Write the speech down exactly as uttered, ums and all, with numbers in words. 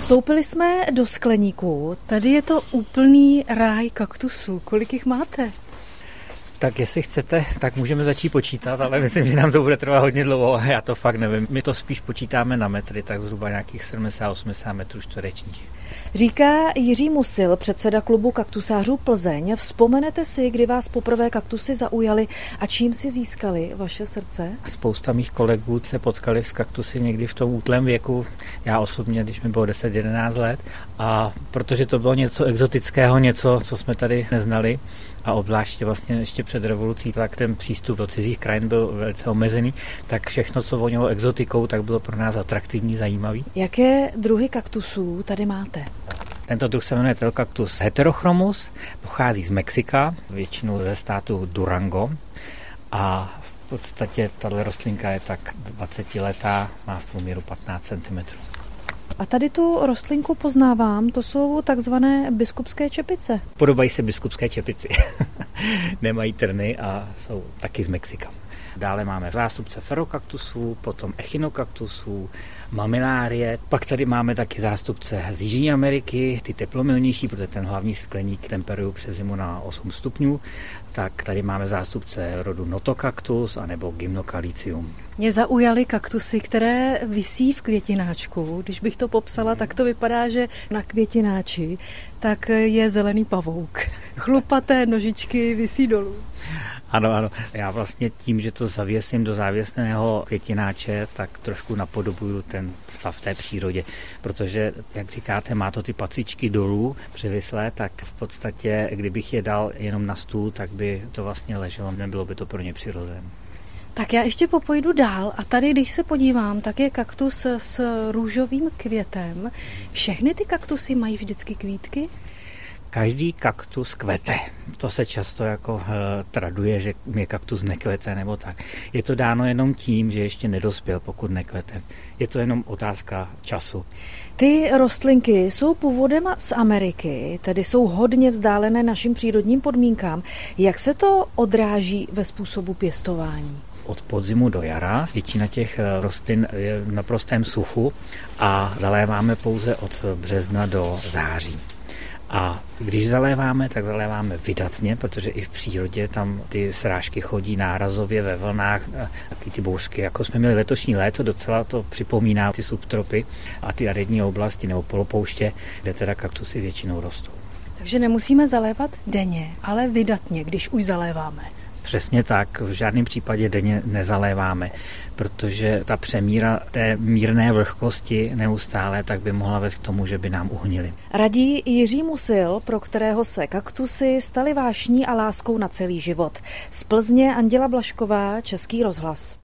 Vstoupili jsme do skleníku. Tady je to úplný ráj kaktusů. Kolik jich máte? Tak jestli chcete, tak můžeme začít počítat, ale myslím, že nám to bude trvat hodně dlouho a já to fakt nevím. My to spíš počítáme na metry, tak zhruba nějakých sedmdesát osmdesát metrů čtverečních. Říká Jiří Musil, předseda klubu kaktusářů Plzeň. Vzpomenete si, kdy vás poprvé kaktusy zaujaly a čím si získali vaše srdce? Spousta mých kolegů se potkali s kaktusy někdy v tom útlém věku. Já osobně, když mi bylo deset jedenáct let. A protože to bylo něco exotického, něco, co jsme tady neznali, a obzvláště vlastně ještě před revolucí, tak ten přístup do cizích krajin byl velice omezený, tak všechno, co vonilo exotikou, tak bylo pro nás atraktivní, zajímavý. Jaké druhy kaktusů tady máte? Tento druh se jmenuje Telcactus heterochromus, pochází z Mexika, většinou ze státu Durango a v podstatě tato rostlinka je tak dvacetiletá, má v průměru patnáct centimetrů. A tady tu rostlinku poznávám, to jsou takzvané biskupské čepice. Podobají se biskupské čepici. Nemají trny a jsou taky z Mexika. Dále máme zástupce ferokaktusů, potom echinokaktusů, mamilárie. Pak tady máme taky zástupce z Jižní Ameriky, ty teplomilnější, protože ten hlavní skleník temperují přes zimu na osm stupňů. Tak tady máme zástupce rodu Notocactus anebo Gymnocalycium. Mě zaujaly kaktusy, které visí v květináčku. Když bych to popsala, tak to vypadá, že na květináči tak je zelený pavouk. Chlupaté nožičky visí dolů. Ano, ano. Já vlastně tím, že to zavěsím do závěsného květináče, tak trošku napodobuju ten stav v té přírodě. Protože, jak říkáte, má to ty pacičky dolů přivislé, tak v podstatě, kdybych je dal jenom na stůl, tak by to vlastně leželo, nebylo by to pro ně přirozené. Tak já ještě popojdu dál a tady, když se podívám, tak je kaktus s růžovým květem. Všechny ty kaktusy mají vždycky kvítky? Každý kaktus kvete. To se často jako uh, traduje, že mě kaktus nekvete nebo tak. Je to dáno jenom tím, že ještě nedospěl, pokud nekvete. Je to jenom otázka času. Ty rostlinky jsou původem z Ameriky, tedy jsou hodně vzdálené našim přírodním podmínkám. Jak se to odráží ve způsobu pěstování? Od podzimu do jara většina těch rostlin je v naprostém suchu a zaléváme pouze od března do září. A když zaléváme, tak zaléváme vydatně, protože i v přírodě tam ty srážky chodí nárazově ve vlnách, taky ty bouřky. Jako jsme měli letošní léto, docela to připomíná ty subtropy a ty aridní oblasti nebo polopouště, kde teda kaktusy většinou rostou. Takže nemusíme zalévat denně, ale vydatně, když už zaléváme. Přesně tak, v žádném případě denně nezaléváme, protože ta přemíra té mírné vlhkosti neustále tak by mohla vést k tomu, že by nám uhnily. Radí Jiří Musil, pro kterého se kaktusy staly vášní a láskou na celý život. Z Plzně Anděla Blažková, Český rozhlas.